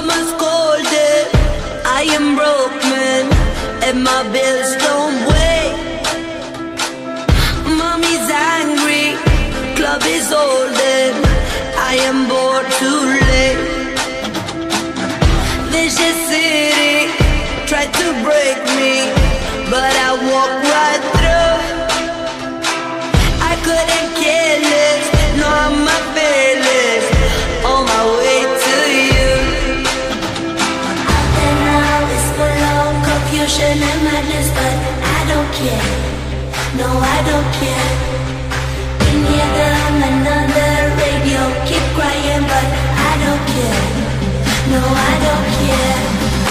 Summer's colder, I am broke, man, and my bills don't wait. Mommy's angry, club is olden, I am bored too late. Vicious city tried to break me, but I walked right through. I couldn't care less, no, I'm not fearless, on my way to you. Out there now is full of confusion and madness, but I don't care, no, I don't care. In here on another radio, keep crying, but I don't care, no, I don't care.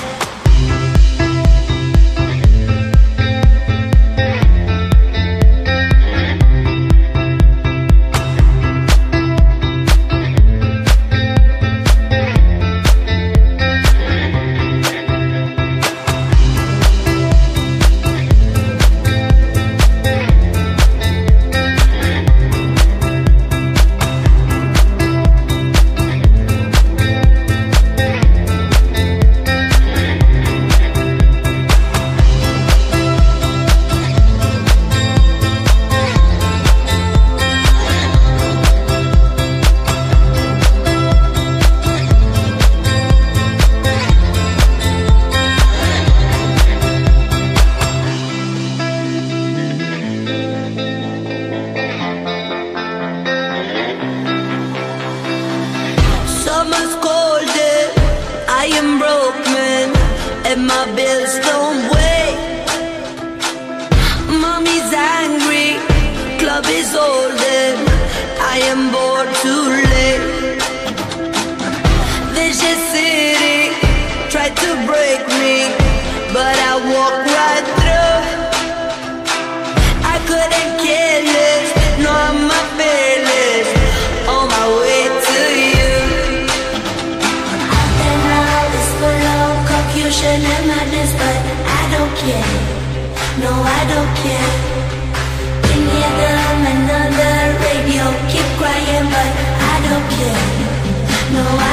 Summer's colder, I am broke, man, and my bills don't wait. Mommy's angry, club is olden, I am bored too late. Vicious city tried to break me, but I walked right through. I couldn't care less, no, I'm not fearless, on my way to you. Confusion and madness, but I don't care, no, I don't care. In here on another radio, keep crying, but I don't care, no,